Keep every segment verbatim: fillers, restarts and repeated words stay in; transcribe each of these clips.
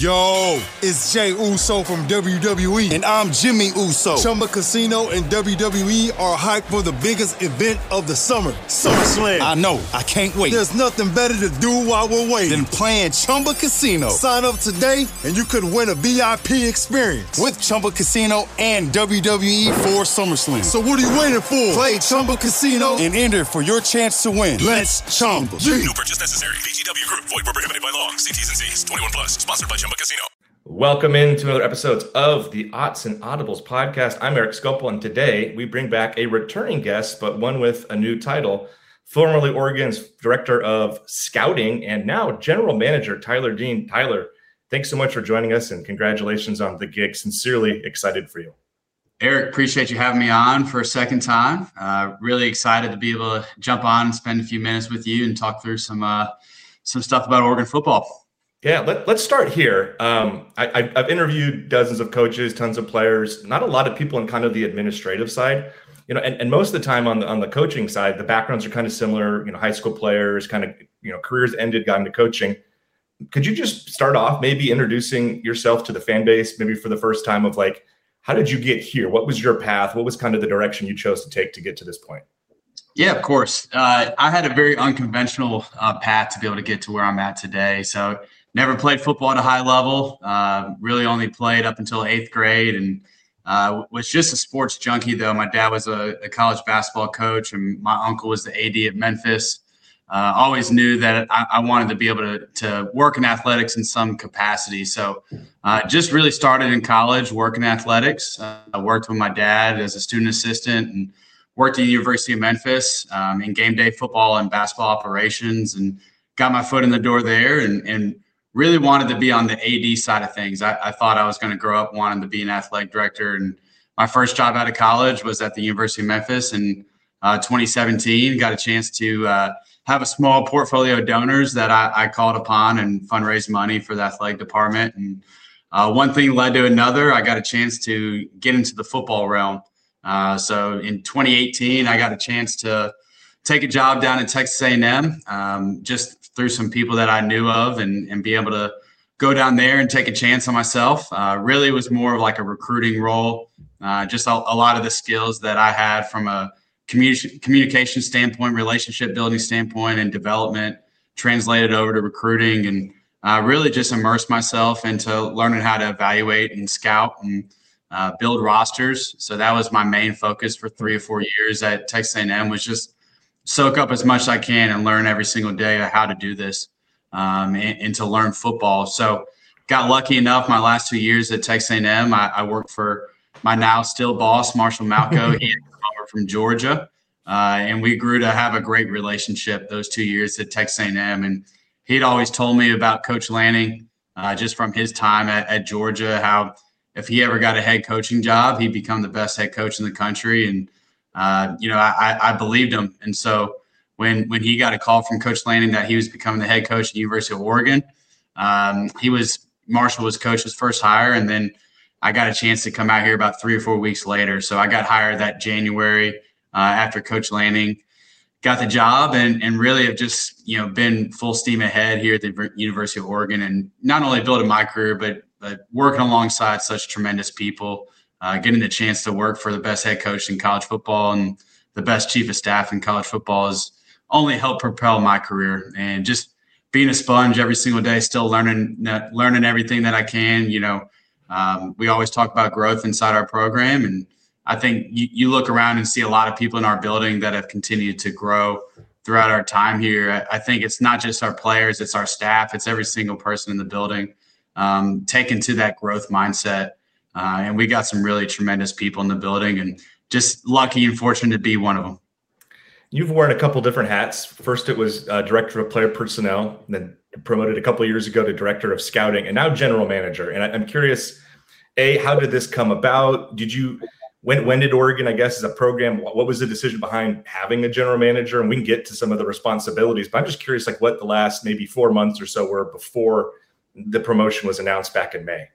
Yo, it's Jay Uso from W W E. And I'm Jimmy Uso. Chumba Casino and W W E are hyped for the biggest event of the summer, SummerSlam. I know. I can't wait. There's nothing better to do while we're waiting than playing Chumba Casino. Sign up today and you could win a V I P experience with Chumba Casino and W W E for SummerSlam. So what are you waiting for? Play Chumba Casino and enter for your chance to win. Let's Chumba. No purchase necessary. V G W Group. Void where prohibited by law. See T's and C's. twenty-one plus. Sponsored by Chumba Casino. Welcome into another episode of the Aughts and Audibles podcast. I'm Eric Scopel, and today we bring back a returning guest, but one with a new title. Formerly Oregon's Director of Scouting and now General Manager, Tyler Dean. Tyler, thanks so much for joining us, and congratulations on the gig. Sincerely excited for you. Eric, appreciate you having me on for a second time. Uh, really excited to be able to jump on and spend a few minutes with you and talk through some uh, some stuff about Oregon football. Yeah, let, let's start here. Um, I, I've interviewed dozens of coaches, tons of players, not a lot of people on kind of the administrative side, you know, and, and most of the time on the on the coaching side, the backgrounds are kind of similar, you know, high school players, kind of, you know, careers ended, got into coaching. Could you just start off maybe introducing yourself to the fan base, maybe for the first time, of like, how did you get here? What was your path? What was kind of the direction you chose to take to get to this point? Yeah, of course. Uh, I had a very unconventional uh, path to be able to get to where I'm at today. So never played football at a high level, uh, really only played up until eighth grade, and uh, was just a sports junkie, though. My dad was a, a college basketball coach, and my uncle was the A D at Memphis. Uh, always knew that I, I wanted to be able to, to work in athletics in some capacity. So uh, just really started in college working athletics. Uh, I worked with my dad as a student assistant and worked at the University of Memphis um, in game day football and basketball operations, and got my foot in the door there, and, and really wanted to be on the A D side of things. I, I thought I was going to grow up wanting to be an athletic director. And my first job out of college was at the University of Memphis in uh, twenty seventeen. Got a chance to uh, have a small portfolio of donors that I, I called upon and fundraise money for the athletic department. And uh, one thing led to another. I got a chance to get into the football realm. Uh, so in twenty eighteen, I got a chance to take a job down at Texas A and M, um, just through some people that I knew of, and, and be able to go down there and take a chance on myself. Uh, really was more of like a recruiting role, uh, just a, a lot of the skills that I had from a communication communication standpoint, relationship building standpoint, and development translated over to recruiting, and uh, really just immersed myself into learning how to evaluate and scout and uh, build rosters. So that was my main focus for three or four years at Texas A and M, was just soak up as much as I can and learn every single day how to do this um, and, and to learn football. So got lucky enough my last two years at Texas A and M. I, I worked for my now still boss, Marshall Malco. He had come over from Georgia, uh, and we grew to have a great relationship those two years at Texas A and M. And he'd always told me about Coach Lanning, uh, just from his time at, at Georgia, how if he ever got a head coaching job, he'd become the best head coach in the country. And Uh, you know, I, I believed him. And so when when he got a call from Coach Lanning that he was becoming the head coach at the University of Oregon, um, he was Marshall was Coach's first hire. And then I got a chance to come out here about three or four weeks later. So I got hired that January uh, after Coach Lanning got the job, and, and really have just, you know, been full steam ahead here at the University of Oregon, and not only building my career, but, but working alongside such tremendous people. Uh, getting the chance to work for the best head coach in college football and the best chief of staff in college football has only helped propel my career. And just being a sponge every single day, still learning learning everything that I can. You know, um, we always talk about growth inside our program, and I think you, you look around and see a lot of people in our building that have continued to grow throughout our time here. I, I think it's not just our players, it's our staff, it's every single person in the building um, taken to that growth mindset. Uh, and we got some really tremendous people in the building, and just lucky and fortunate to be one of them. You've worn a couple different hats. First, it was uh, director of player personnel, and then promoted a couple of years ago to director of scouting, and now general manager. And I, I'm curious, A, how did this come about? Did you, when, when did Oregon, I guess, as a program, what, what was the decision behind having a general manager? And we can get to some of the responsibilities, but I'm just curious, like what the last maybe four months or so were before the promotion was announced back in May.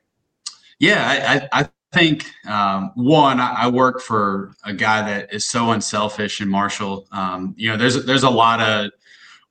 Yeah, I, I think, um, one, I, I work for a guy that is so unselfish in Marshall. Um, you know, there's there's a lot of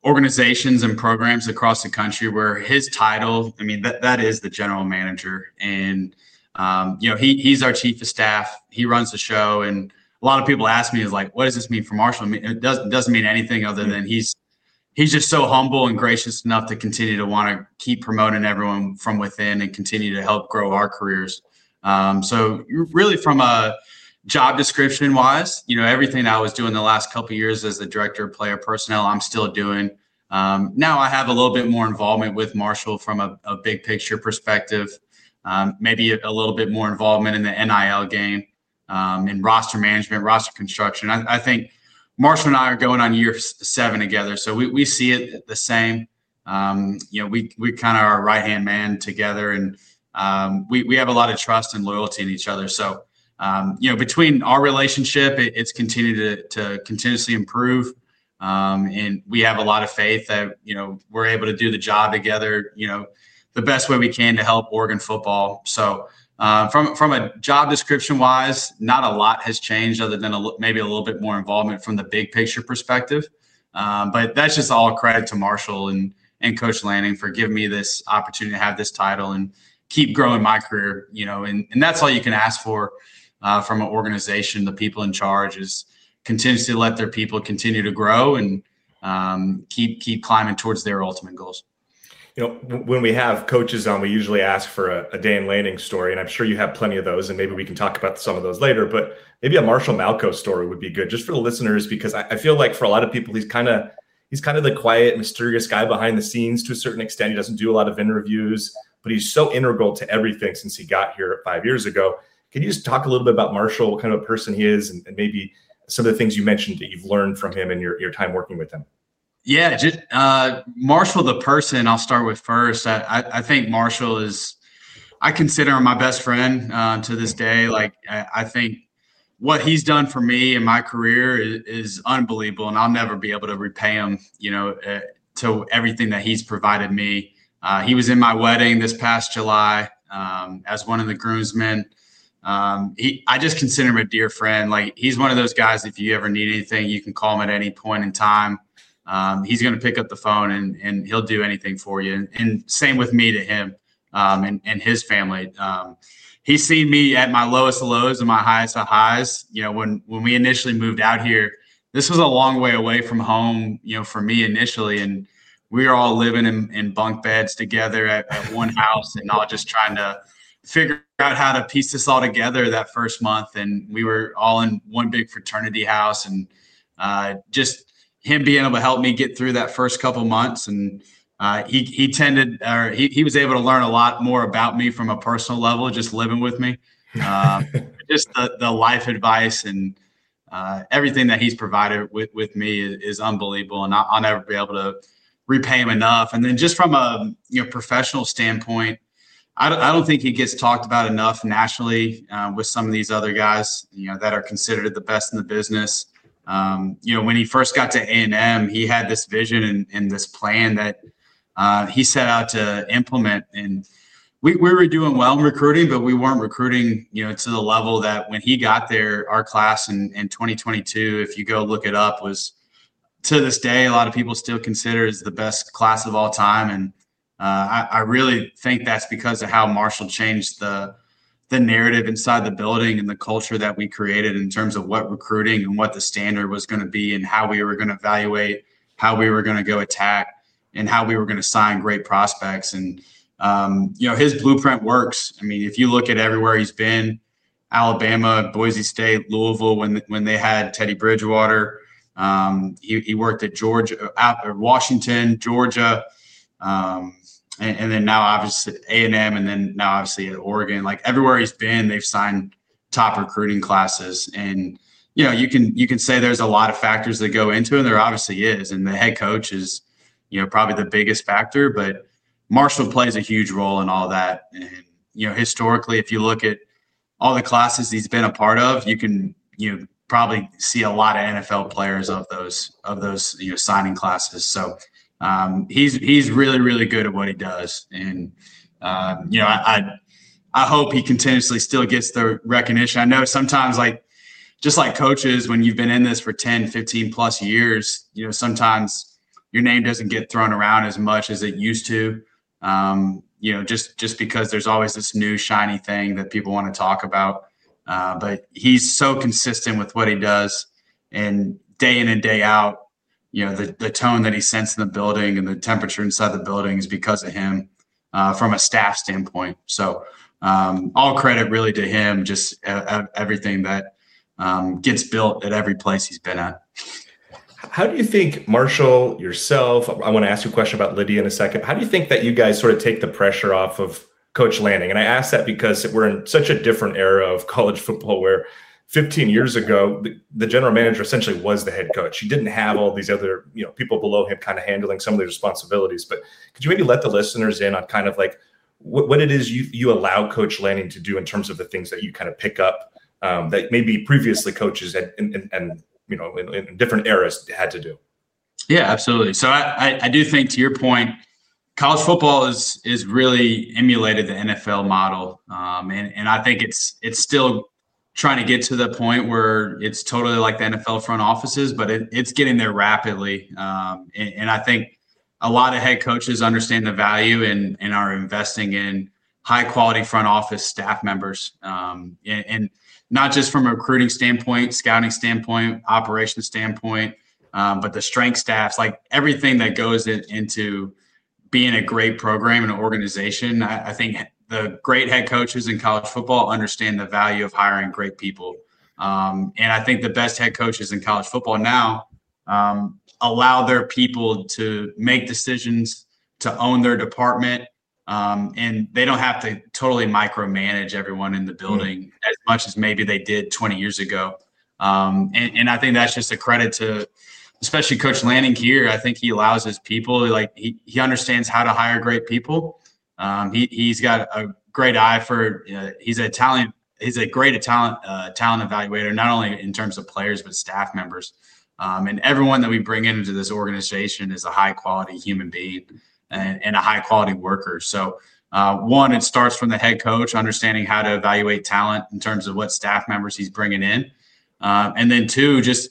organizations and programs across the country where his title, I mean, that, that is the general manager. And, um, you know, he he's our chief of staff. He runs the show. And a lot of people ask me is like, what does this mean for Marshall? I mean, it doesn't, doesn't mean anything other than he's, he's just so humble and gracious enough to continue to want to keep promoting everyone from within and continue to help grow our careers. Um, so really from a job description wise, you know, everything I was doing the last couple of years as the director of player personnel, I'm still doing. Um, now I have a little bit more involvement with Marshall from a, a big picture perspective, um, maybe a, a little bit more involvement in the N I L game, um, in roster management, roster construction. I, I think Marshall and I are going on year seven together. So we, we see it the same. Um, you know, we, we kind of are right-hand man together, and um, we, we have a lot of trust and loyalty in each other. So, um, you know, between our relationship, it, it's continued to, to continuously improve. Um, and we have a lot of faith that, you know, we're able to do the job together, you know, the best way we can to help Oregon football. So uh, from, from a job description wise, not a lot has changed other than a, maybe a little bit more involvement from the big picture perspective. Um, but that's just all credit to Marshall and, and Coach Lanning for giving me this opportunity to have this title and keep growing my career, you know, and, and that's all you can ask for uh, from an organization. The people in charge is continues to let their people continue to grow and um, keep keep climbing towards their ultimate goals. You know, when we have coaches on, we usually ask for a, a Dan Lanning story, and I'm sure you have plenty of those, and maybe we can talk about some of those later. But maybe a Marshall Malco story would be good, just for the listeners, because I, I feel like for a lot of people, he's kind of he's kind of the quiet, mysterious guy behind the scenes to a certain extent. He doesn't do a lot of interviews, but he's so integral to everything since he got here five years ago. Can you just talk a little bit about Marshall, what kind of a person he is, and, and maybe some of the things you mentioned that you've learned from him in your, your time working with him? Yeah, just, uh, Marshall, the person, I'll start with first. I, I, I think Marshall is, I consider him my best friend uh, to this day. Like, I, I think what he's done for me in my career is, is unbelievable, and I'll never be able to repay him, you know, uh, to everything that he's provided me. Uh, he was in my wedding this past July um, as one of the groomsmen. Um, he, I just consider him a dear friend. Like, he's one of those guys, if you ever need anything, you can call him at any point in time. Um, he's going to pick up the phone and, and he'll do anything for you. And, and same with me to him um, and, and his family. Um, he's seen me at my lowest of lows and my highest of highs. You know, when, when we initially moved out here, this was a long way away from home, you know, for me initially. And we were all living in, in bunk beds together at, at one house and all just trying to figure out how to piece this all together that first month. And we were all in one big fraternity house, and uh, just him being able to help me get through that first couple months. And uh, he, he tended, or he, he was able to learn a lot more about me from a personal level, just living with me, uh, just the, the life advice and uh, everything that he's provided with, with me is, is unbelievable. And I'll, I'll never be able to repay him enough. And then just from a, you know, professional standpoint, I don't, I don't think he gets talked about enough nationally uh, with some of these other guys, you know, that are considered the best in the business. Um, you know, when he first got to A and M, he had this vision and, and this plan that uh, he set out to implement. And we, we were doing well in recruiting, but we weren't recruiting, you know, to the level that when he got there, our class in, in twenty twenty-two, if you go look it up, was to this day, a lot of people still consider as the best class of all time. And Uh, I, I really think that's because of how Marshall changed the the narrative inside the building and the culture that we created in terms of what recruiting and what the standard was going to be and how we were going to evaluate, how we were going to go attack, and how we were going to sign great prospects. And, um, you know, his blueprint works. I mean, if you look at everywhere he's been, Alabama, Boise State, Louisville, when when they had Teddy Bridgewater, um, he, he worked at Georgia, uh, Washington, Georgia, um, And, and then now obviously A and M, and then now obviously at Oregon. Like, everywhere he's been, they've signed top recruiting classes. And, you know, you can you can say there's a lot of factors that go into it. And there obviously is. And the head coach is, you know, probably the biggest factor. But Marshall plays a huge role in all that. And, you know, historically, if you look at all the classes he's been a part of, you can, you know, probably see a lot of N F L players of those of those, you know, signing classes. So, Um, he's he's really, really good at what he does. And, um, you know, I, I I hope he continuously still gets the recognition. I know sometimes, like, just like coaches, when you've been in this for ten, fifteen plus years, you know, sometimes your name doesn't get thrown around as much as it used to. Um, you know, just just because there's always this new shiny thing that people want to talk about. Uh, but he's so consistent with what he does, and day in and day out, you know, the, the tone that he sends in the building and the temperature inside the building is because of him uh, from a staff standpoint. So um, all credit really to him, just uh, everything that um, gets built at every place he's been at. How do you think, Marshall, yourself, I want to ask you a question about Lydia in a second. How do you think that you guys sort of take the pressure off of Coach Lanning? And I ask that because we're in such a different era of college football where fifteen years ago, the, the general manager essentially was the head coach. He didn't have all these other, you know, people below him kind of handling some of the responsibilities. But could you maybe let the listeners in on kind of like what, what it is you, you allow Coach Lanning to do in terms of the things that you kind of pick up um, that maybe previously coaches and, and, and you know, in, in different eras had to do? Yeah, absolutely. So I, I, I do think, to your point, college football is is really emulated the N F L model, um, and and I think it's it's still trying to get to the point where it's totally like the N F L front offices, but it, it's getting there rapidly. Um, and, and I think a lot of head coaches understand the value and and are investing in high quality front office staff members, um, and, and not just from a recruiting standpoint, scouting standpoint, operation standpoint, um, but the strength staffs, like everything that goes in, into being a great program and organization. I, I think the great head coaches in college football understand the value of hiring great people. Um, and I think the best head coaches in college football now um, allow their people to make decisions, to own their department. Um, and they don't have to totally micromanage everyone in the building mm. as much as maybe they did twenty years ago. Um, and, and I think that's just a credit to, especially Coach Lanning here. I think he allows his people, like he, he understands how to hire great people. Um, he, he's got a great eye for, uh, he's a talent, he's a great talent, uh, talent evaluator, not only in terms of players, but staff members. Um, and everyone that we bring into this organization is a high quality human being and, and a high quality worker. So uh, one, it starts from the head coach, understanding how to evaluate talent in terms of what staff members he's bringing in. Um, and then two, just,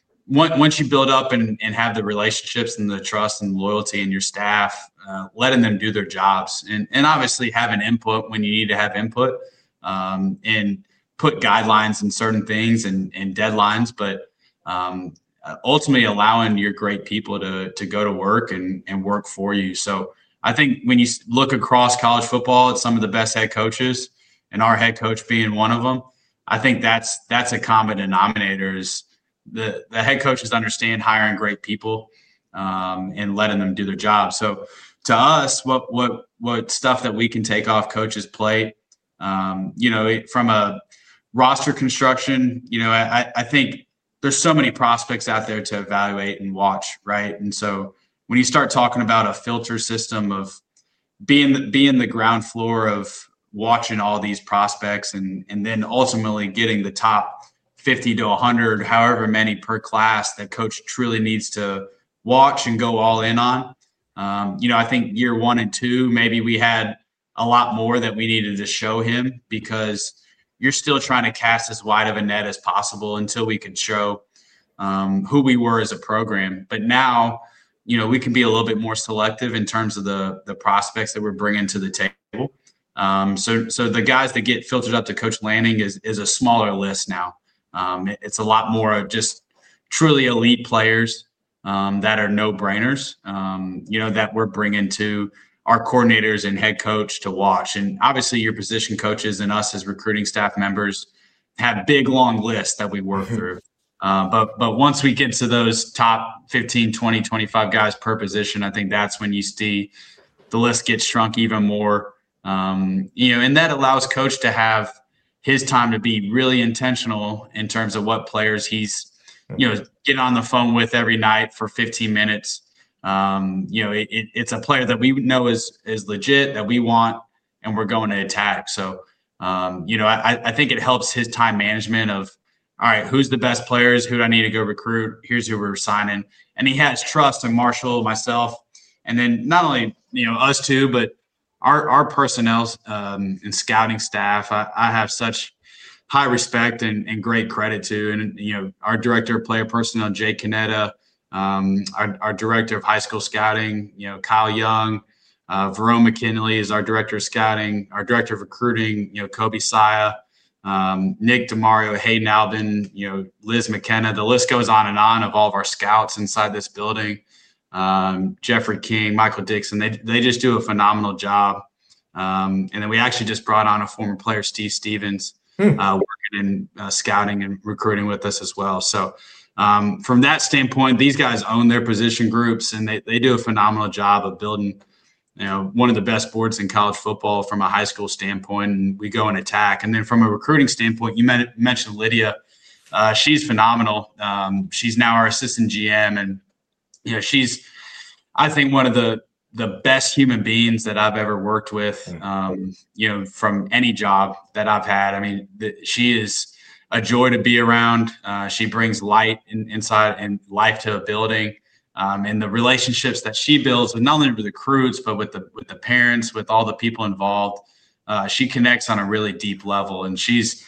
once you build up and, and have the relationships and the trust and loyalty in your staff, uh, letting them do their jobs and, and obviously having input when you need to have input um, and put guidelines in certain things and, and deadlines, but um, ultimately allowing your great people to, to go to work and, and work for you. So I think when you look across college football at some of the best head coaches and our head coach being one of them, I think that's, that's a common denominator is The, the head coaches understand hiring great people um, and letting them do their job. So to us, what what what stuff that we can take off coaches' plate, um, you know, from a roster construction, you know, I, I think there's so many prospects out there to evaluate and watch, right? And so when you start talking about a filter system of being being the ground floor of watching all these prospects and and then ultimately getting the top fifty to one hundred, however many per class that coach truly needs to watch and go all in on. Um, you know, I think year one and two, maybe we had a lot more that we needed to show him because you're still trying to cast as wide of a net as possible until we can show um, who we were as a program. But now, you know, we can be a little bit more selective in terms of the, the prospects that we're bringing to the table. Um, so, so the guys that get filtered up to Coach Lanning is, is a smaller list now. Um, it, it's a lot more of just truly elite players um, that are no-brainers, um, you know, that we're bringing to our coordinators and head coach to watch. And obviously your position coaches and us as recruiting staff members have big, long lists that we work through. Uh, but but once we get to those top fifteen, twenty, twenty-five guys per position, I think that's when you see the list get shrunk even more. Um, you know, and that allows coach to have his time to be really intentional in terms of what players he's, you know, getting on the phone with every night for fifteen minutes. Um, you know, it, it, it's a player that we know is, is legit, that we want, and we're going to attack. So, um, you know, I, I think it helps his time management of, all right, who's the best players? Who do I need to go recruit? Here's who we're signing. And he has trust in Marshall, myself, and then not only, you know, us two, but our, our personnel um, and scouting staff. I, I have such high respect and, and great credit to, and, you know, our director of player personnel, Jay Canetta, Um, our, our director of high school scouting, you know, Kyle Young, uh, Verone McKinley is our director of scouting, our director of recruiting, you know, Kobe Saya, um, Nick DeMario, Hayden Albin, you know, Liz McKenna. The list goes on and on of all of our scouts inside this building. Um, Jeffrey King, Michael Dixon, they they just do a phenomenal job. Um, and then we actually just brought on a former player, Steve Stevens, hmm. uh, working in uh, scouting and recruiting with us as well. So um, from that standpoint, these guys own their position groups, and they, they do a phenomenal job of building, you know, one of the best boards in college football from a high school standpoint, and we go and attack. And then from a recruiting standpoint, you men- mentioned Lydia. Uh, she's phenomenal. Um, she's now our assistant G M, and, you know, she's, I think, one of the, the best human beings that I've ever worked with, um, you know, from any job that I've had. I mean, the, she is a joy to be around. Uh, she brings light in, inside and life to a building. Um, and the relationships that she builds with not only with the recruits, but with the with the parents, with all the people involved, uh, she connects on a really deep level. And she's,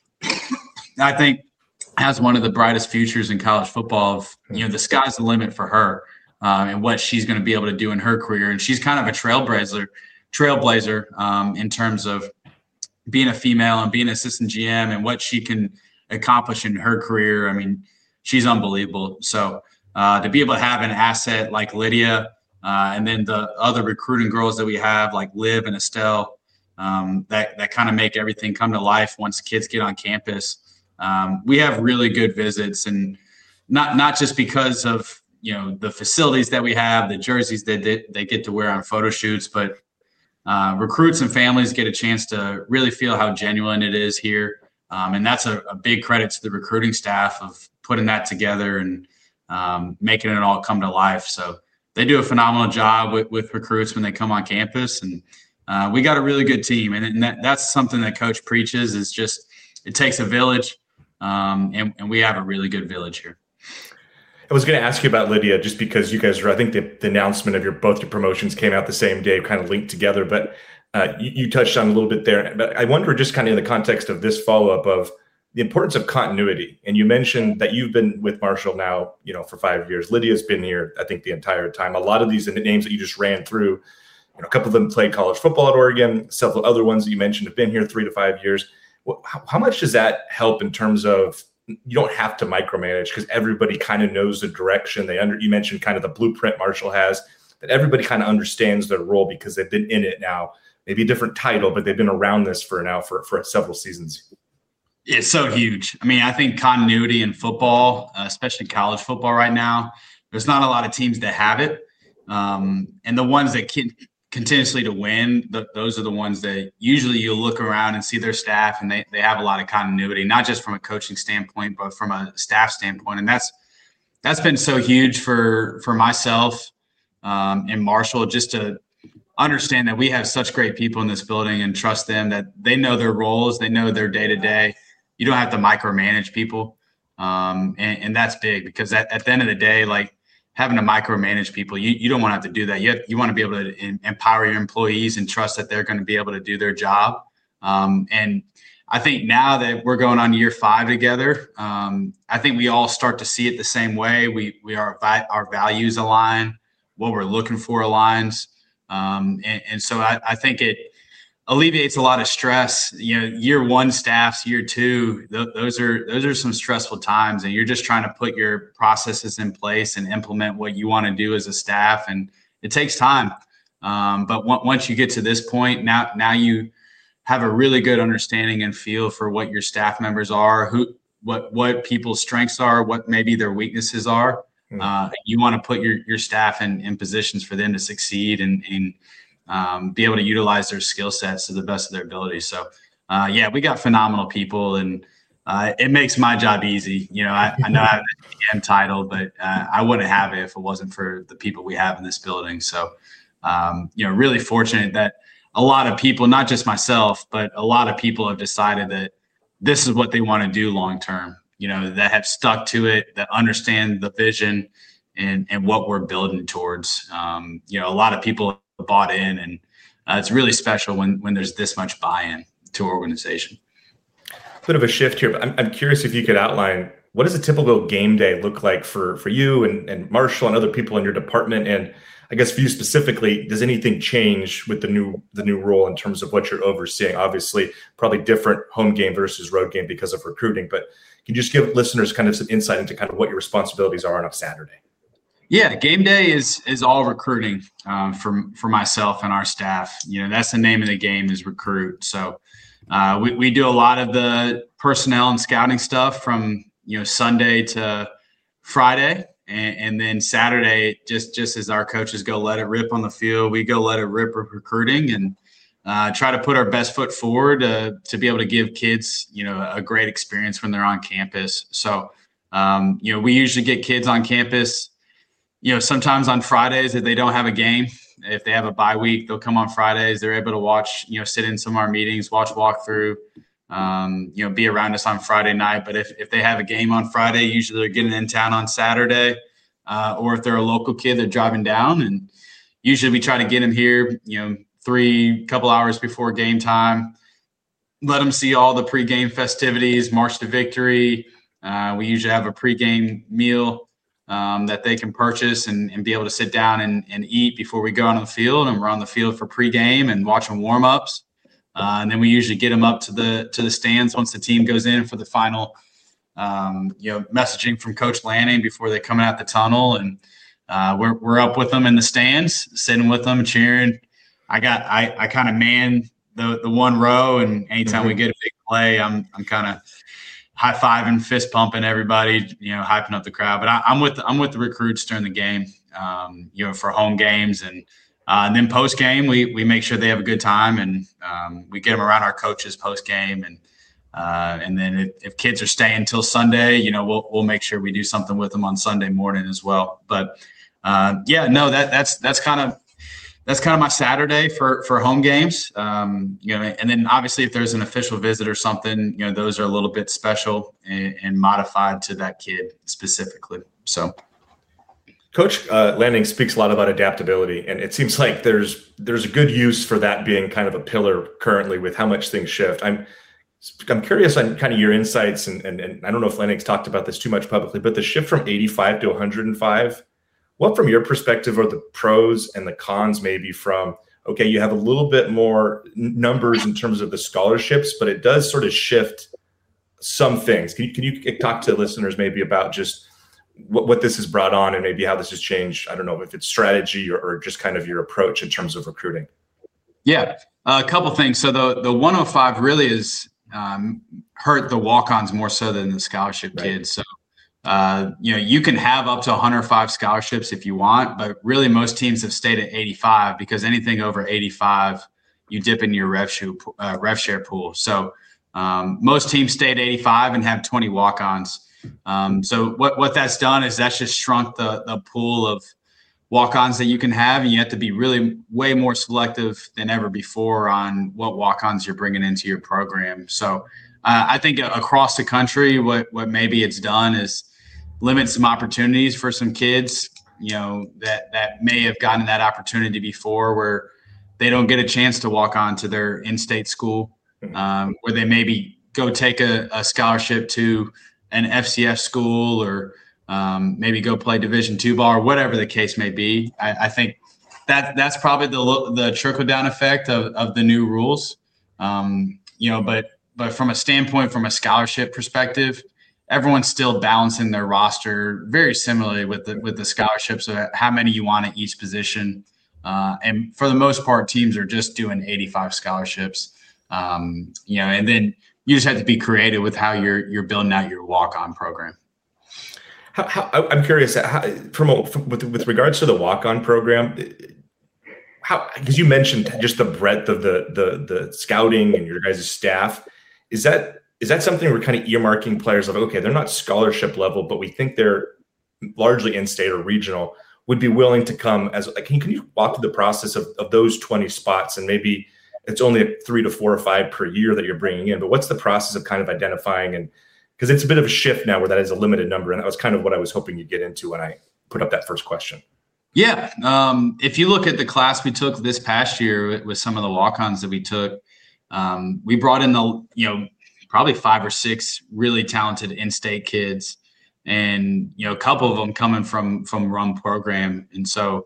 I think, has one of the brightest futures in college football. Of, you know, the sky's the limit for her, um, and what she's going to be able to do in her career. And she's kind of a trailblazer, trailblazer um, in terms of being a female and being an assistant G M and what she can accomplish in her career. I mean, she's unbelievable. So. Uh, to be able to have an asset like Lydia, uh, and then the other recruiting girls that we have, like Liv and Estelle, um, that that kind of make everything come to life once kids get on campus. Um, we have really good visits, and not not just because of, you know, the facilities that we have, the jerseys that they, they get to wear on photo shoots, but uh, recruits and families get a chance to really feel how genuine it is here, um, and that's a, a big credit to the recruiting staff of putting that together and Um, making it all come to life. So they do a phenomenal job with, with recruits when they come on campus, and uh, we got a really good team. And, and that, that's something that Coach preaches, is just, it takes a village, um, and, and we have a really good village here. I was going to ask you about Lydia, just because you guys are, I think the, the announcement of your, both your promotions came out the same day, kind of linked together, but uh, you, you touched on a little bit there. But I wonder, just kind of in the context of this follow-up, of the importance of continuity. And you mentioned that you've been with Marshall now, you know, for five years. Lydia's been here, I think, the entire time. A lot of these names that you just ran through, you know, a couple of them played college football at Oregon. Several other ones that you mentioned have been here three to five years. How, how much does that help in terms of, you don't have to micromanage, because everybody kind of knows the direction they under, you mentioned kind of the blueprint Marshall has, that everybody kind of understands their role because they've been in it now, maybe a different title, but they've been around this for now for, for several seasons. It's so huge. I mean, I think continuity in football, uh, especially college football right now, there's not a lot of teams that have it. Um, and the ones that can continuously to win, the, those are the ones that usually you'll look around and see their staff, and they, they have a lot of continuity, not just from a coaching standpoint, but from a staff standpoint. And that's that's been so huge for, for myself um, and Marshall, just to understand that we have such great people in this building and trust them, that they know their roles, they know their day-to-day. You don't have to micromanage people. Um, and, and that's big, because at, at the end of the day, like, having to micromanage people, you, you don't want to have to do that. You, have, you want to be able to in, empower your employees and trust that they're going to be able to do their job. Um, and I think now that we're going on year five together, um, I think we all start to see it the same way. We, we are, our values align, what we're looking for aligns. Um, and, and so I, I think it alleviates a lot of stress. You know, year one staffs, year two, th- those are those are some stressful times, and you're just trying to put your processes in place and implement what you want to do as a staff, and it takes time. Um, but w- once you get to this point, now now you have a really good understanding and feel for what your staff members are, who what what people's strengths are, what maybe their weaknesses are. Mm-hmm. Uh, you want to put your your staff in, in positions for them to succeed and and Um, be able to utilize their skill sets to the best of their ability. So, uh, yeah, we got phenomenal people, and uh, it makes my job easy. You know, I, I know I have the G M title, but uh, I wouldn't have it if it wasn't for the people we have in this building. So, um, you know, really fortunate that a lot of people, not just myself, but a lot of people have decided that this is what they want to do long term. You know, that have stuck to it, that understand the vision and and what we're building towards. Um, you know, a lot of people bought in, and uh, it's really special when when there's this much buy-in to our organization. Bit of a shift here, but I'm, I'm curious if you could outline what does a typical game day look like for, for you and, and Marshall and other people in your department? And I guess for you specifically, does anything change with the new the new role in terms of what you're overseeing? Obviously, probably different home game versus road game because of recruiting, but can you just give listeners kind of some insight into kind of what your responsibilities are on a Saturday? Yeah, game day is is all recruiting um, for for myself and our staff. You know, that's the name of the game, is recruit. So uh, we we do a lot of the personnel and scouting stuff from you know Sunday to Friday. And, and then Saturday, just just as our coaches go let it rip on the field, we go let it rip with recruiting and uh, try to put our best foot forward uh, to be able to give kids, you know, a great experience when they're on campus. So, um, you know, we usually get kids on campus, you know, sometimes on Fridays if they don't have a game. If they have a bye week, they'll come on Fridays. They're able to watch, you know, sit in some of our meetings, watch walkthrough, um, you know, be around us on Friday night. But if, if they have a game on Friday, usually they're getting in town on Saturday. Uh, or if they're a local kid, they're driving down. And usually we try to get them here, you know, three couple hours before game time. Let them see all the pregame festivities, March to Victory. Uh, we usually have a pregame meal um, that they can purchase and, and be able to sit down and, and eat before we go on the field. And we're on the field for pregame and watching warm-ups. Uh, and then we usually get them up to the to the stands once the team goes in for the final, um, you know, messaging from Coach Lanning before they come out the tunnel. And uh, we're we're up with them in the stands, sitting with them, cheering. I got I I kind of man the the one row, and anytime mm-hmm. we get a big play, I'm I'm kind of high fiving, fist pumping everybody, you know, hyping up the crowd. But I, I'm with I'm with the recruits during the game, um, you know, for home games and. Uh, and then post game, we we make sure they have a good time, and um, we get them around our coaches post game, and uh, and then if, if kids are staying till Sunday, you know, we'll we'll make sure we do something with them on Sunday morning as well. But uh, yeah, no, that that's that's kind of that's kind of my Saturday for for home games, um, you know, and then obviously if there's an official visit or something, you know, those are a little bit special and, and modified to that kid specifically. So. Coach uh, Lanning speaks a lot about adaptability, and it seems like there's there's a good use for that being kind of a pillar currently with how much things shift. I'm I'm curious on kind of your insights, and and, and I don't know if Lanning's talked about this too much publicly, but the shift from eighty-five to one hundred five, what from your perspective are the pros and the cons maybe from, okay, you have a little bit more numbers in terms of the scholarships, but it does sort of shift some things. Can you, can you talk to listeners maybe about just what, what this has brought on and maybe how this has changed? I don't know if it's strategy or, or just kind of your approach in terms of recruiting. Yeah, uh, a couple things. So the, the one oh five really is um, hurt the walk-ons more so than the scholarship right. kids. So, uh, you know, you can have up to one hundred five scholarships if you want, but really most teams have stayed at eighty-five because anything over eighty-five, you dip in your rev, shoe, uh, rev share pool. So um, most teams stay at eighty-five and have twenty walk-ons. Um, so what, what that's done is that's just shrunk the, the pool of walk-ons that you can have, and you have to be really way more selective than ever before on what walk-ons you're bringing into your program. So uh, I think across the country, what, what maybe it's done is limit some opportunities for some kids, you know, that, that may have gotten that opportunity before where they don't get a chance to walk on to their in-state school, um, where they maybe go take a, a scholarship to an F C S school or um, maybe go play Division two ball or whatever the case may be. I, I think that that's probably the the trickle down effect of, of the new rules. Um, you know, but but from a standpoint, from a scholarship perspective, everyone's still balancing their roster very similarly with the with the scholarships of how many you want at each position. Uh, and for the most part, teams are just doing eighty-five scholarships. Um, you know, and then you just have to be creative with how you're you're building out your walk-on program. How, how, I'm curious, how, from, a, from with, with regards to the walk-on program, how because you mentioned just the breadth of the the the scouting and your guys' staff, is that is that something we're kind of earmarking players of? Okay, they're not scholarship level, but we think they're largely in-state or regional, would be willing to come as like, can, can you walk through the process of, of those twenty spots, and maybe it's only a three to four or five per year that you're bringing in, but what's the process of kind of identifying? And because it's a bit of a shift now where that is a limited number. And that was kind of what I was hoping you'd get into when I put up that first question. Yeah. Um, if you look at the class we took this past year with some of the walk-ons that we took, um, we brought in the, you know, probably five or six really talented in-state kids. and, you know, a couple of them coming from, from RUM program. And so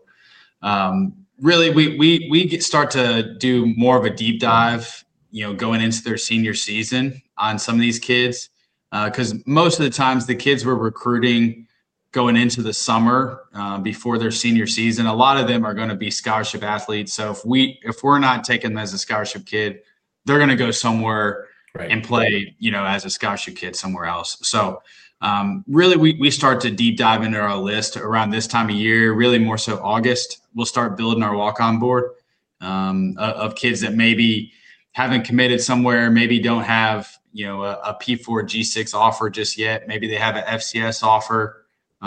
um, really we, we, we get, start to do more of a deep dive, you know, going into their senior season on some of these kids. Uh, cause most of the times the kids we're recruiting going into the summer uh, before their senior season, a lot of them are going to be scholarship athletes. So if we, if we're not taking them as a scholarship kid, they're going to go somewhere right. and play, you know, as a scholarship kid somewhere else. So um, really we, we start to deep dive into our list around this time of year, really more so August. We'll start building our walk-on board um, of, of kids that maybe haven't committed somewhere, maybe don't have, you know, a, a P four G six offer just yet. Maybe they have an F C S offer.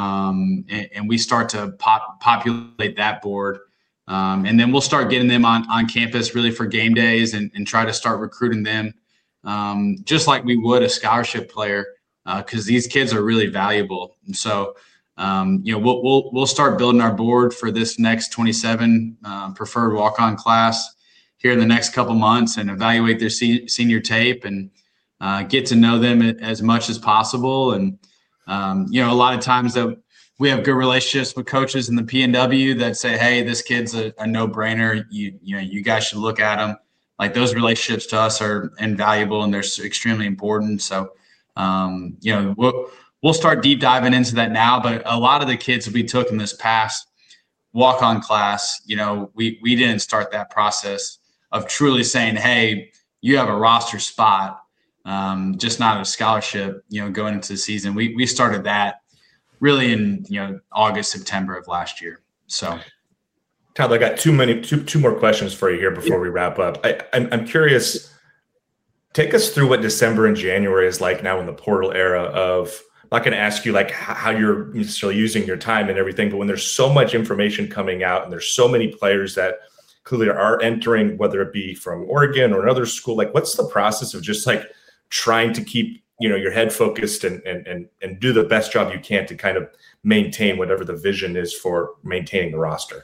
Um, and, and we start to pop, populate that board. Um, and then we'll start getting them on, on campus really for game days and, and try to start recruiting them um, just like we would a scholarship player because uh, these kids are really valuable. And so, um, you know, we'll, we'll, we'll start building our board for this next twenty-seven uh, preferred walk-on class here in the next couple months and evaluate their se- senior tape and uh, get to know them as much as possible. And, um, you know, a lot of times that we have good relationships with coaches in the P N W that say, hey, this kid's a, a no-brainer. You, you know, you guys should look at him. Like those relationships to us are invaluable and they're extremely important. So, um, you know, we'll, we'll start deep diving into that now, but a lot of the kids we took in this past walk-on class, you know, we, we didn't start that process of truly saying, hey, you have a roster spot, um, just not a scholarship, you know, going into the season. We we started that really in, you know, August, September of last year. So, Tyler, I got too many, two, two more questions for you here before yeah. we wrap up. I, I'm, I'm curious, take us through what December and January is like now in the portal era of, I'm not going to ask you like how you're necessarily using your time and everything, but when there's so much information coming out and there's so many players that clearly are entering, whether it be from Oregon or another school, like what's the process of just like trying to keep, you know, your head focused and, and, and, and do the best job you can to kind of maintain whatever the vision is for maintaining the roster?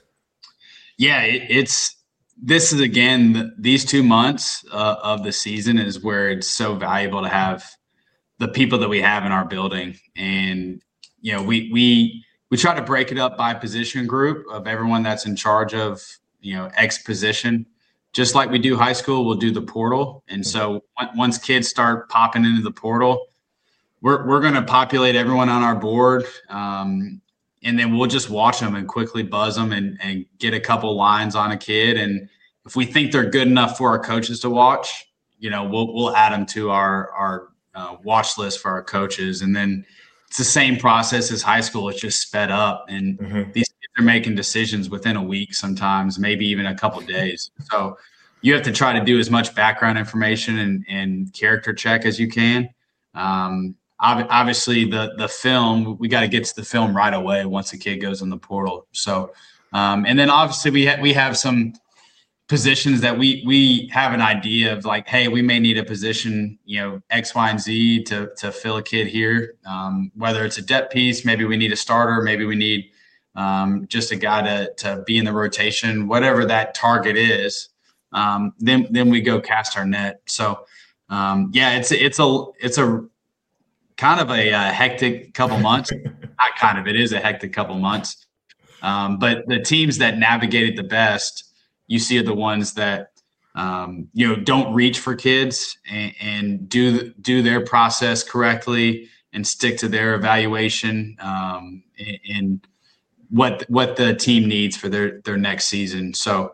Yeah, it, it's, this is again, the, these two months uh, of the season is where it's so valuable to have the people that we have in our building. And, you know, we, we, we try to break it up by position group of everyone that's in charge of, you know, X position. Just like we do high school, we'll do the portal. And so once kids start popping into the portal, we're, we're going to populate everyone on our board. Um, and then we'll just watch them and quickly buzz them and, and get a couple lines on a kid. And if we think they're good enough for our coaches to watch, you know, we'll, we'll add them to our, our uh, watch list for our coaches. And then it's the same process as high school. It's just sped up. And mm-hmm. these kids are making decisions within a week, sometimes maybe even a couple of days. So you have to try to do as much background information and, and character check as you can. Um, Obviously, the the film, we got to get to the film right away once the kid goes in the portal. So, um, and then obviously we ha- we have some positions that we we have an idea of like, hey, we may need a position, you know, X, Y, and Z to to fill a kid here. Um, whether it's a depth piece, maybe we need a starter, maybe we need um, just a guy to to be in the rotation, whatever that target is. Um, then then we go cast our net. So, um, yeah, it's it's a it's a kind of a, uh hectic couple months. Not kind of, it is a hectic couple months. Um, but the teams that navigated the best, you see are the ones that, um, you know, don't reach for kids and, and do, do their process correctly and stick to their evaluation um, and, and what, what the team needs for their, their next season. So,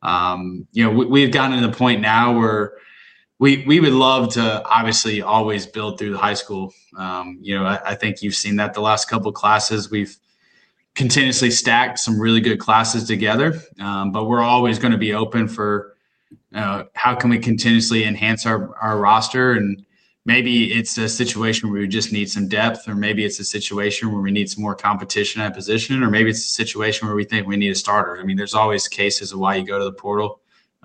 um, you know, we, we've gotten to the point now where, We we would love to obviously always build through the high school. Um, you know, I, I think you've seen that the last couple of classes. We've continuously stacked some really good classes together, um, but we're always going to be open for uh, how can we continuously enhance our, our roster. And maybe it's a situation where we just need some depth, or maybe it's a situation where we need some more competition at position, or maybe it's a situation where we think we need a starter. I mean, there's always cases of why you go to the portal.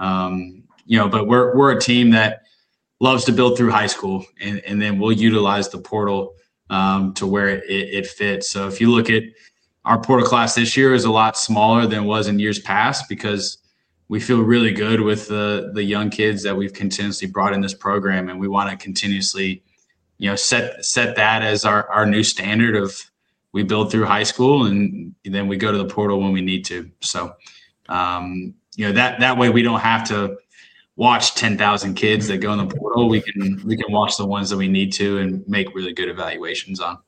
Um, You know, but we're we're a team that loves to build through high school, and, and then we'll utilize the portal um, to where it, it fits. So if you look at our portal class this year, is a lot smaller than it was in years past because we feel really good with the the young kids that we've continuously brought in this program, and we want to continuously you know, set set that as our, our new standard of we build through high school and then we go to the portal when we need to. So, um, you know, that that way we don't have to watch ten thousand kids that go in the portal. We can we can watch the ones that we need to and make really good evaluations on.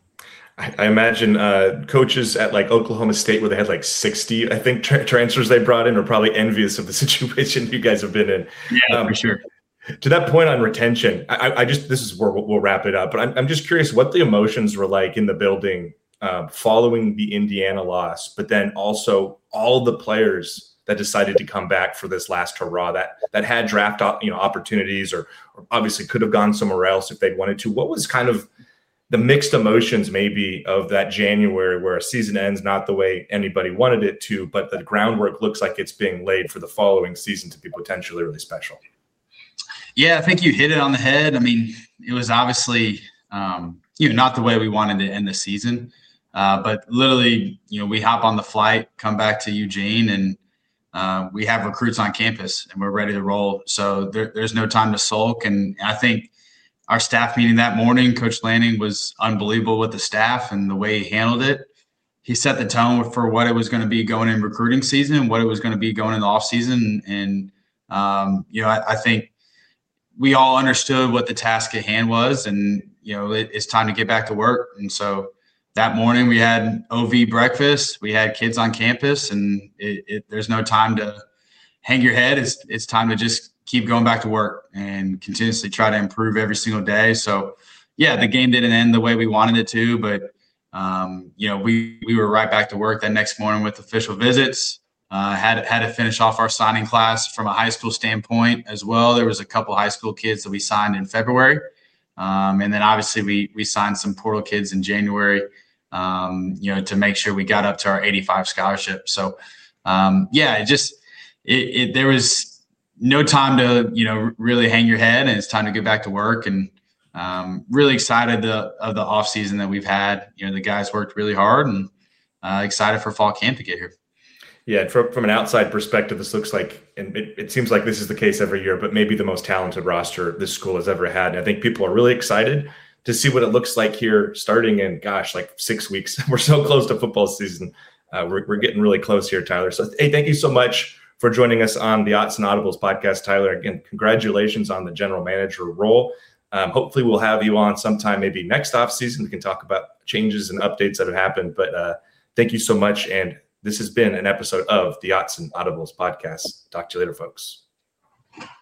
I imagine uh, coaches at like Oklahoma State, where they had like sixty, I think, tra- transfers they brought in, are probably envious of the situation you guys have been in. Yeah, um, for sure. To that point on retention, I, I just this is where we'll, we'll wrap it up. But I'm, I'm just curious what the emotions were like in the building uh, following the Indiana loss, but then also all the players that decided to come back for this last hurrah that that had draft you know opportunities or, or obviously could have gone somewhere else if they'd wanted to. What was kind of the mixed emotions maybe of that January where a season ends not the way anybody wanted it to, but the groundwork looks like it's being laid for the following season to be potentially really special? Yeah, I think you hit it on the head. I mean, it was obviously, um, you know, not the way we wanted to end the season, uh, but literally, you know, we hop on the flight, come back to Eugene, and uh, we have recruits on campus and we're ready to roll. So there, there's no time to sulk. And I think our staff meeting that morning, Coach Lanning was unbelievable with the staff and the way he handled it. He set the tone for what it was going to be going in recruiting season, what it was going to be going in the off season. And, um, you know, I, I think we all understood what the task at hand was, and, you know, it, it's time to get back to work. And so that morning we had O V breakfast, we had kids on campus, and it, it, there's no time to hang your head. It's, it's time to just keep going back to work and continuously try to improve every single day. So yeah, the game didn't end the way we wanted it to, but um, you know, we, we were right back to work that next morning with official visits, uh, had, had to finish off our signing class from a high school standpoint as well. There was a couple high school kids that we signed in February. Um, and then obviously we, we signed some portal kids in January, um, you know, to make sure we got up to our eighty-five scholarship. So um, yeah, it just, it, it, there was no time to, you know, really hang your head, and it's time to get back to work. And um, really excited to, of the off season that we've had. You know, the guys worked really hard, and uh, excited for fall camp to get here. Yeah, from, from an outside perspective, this looks like, and it, it seems like this is the case every year, but maybe the most talented roster this school has ever had. And I think people are really excited to see what it looks like here starting in, gosh, like six weeks. We're so close to football season. Uh, we're, we're getting really close here, Tyler. So, hey, thank you so much for joining us on the Autzen Audibles podcast, Tyler. Again, congratulations on the general manager role. Um, hopefully we'll have you on sometime, maybe next off season. We can talk about changes and updates that have happened, but uh, thank you so much. And this has been an episode of the Autzen Audibles podcast. Talk to you later, folks.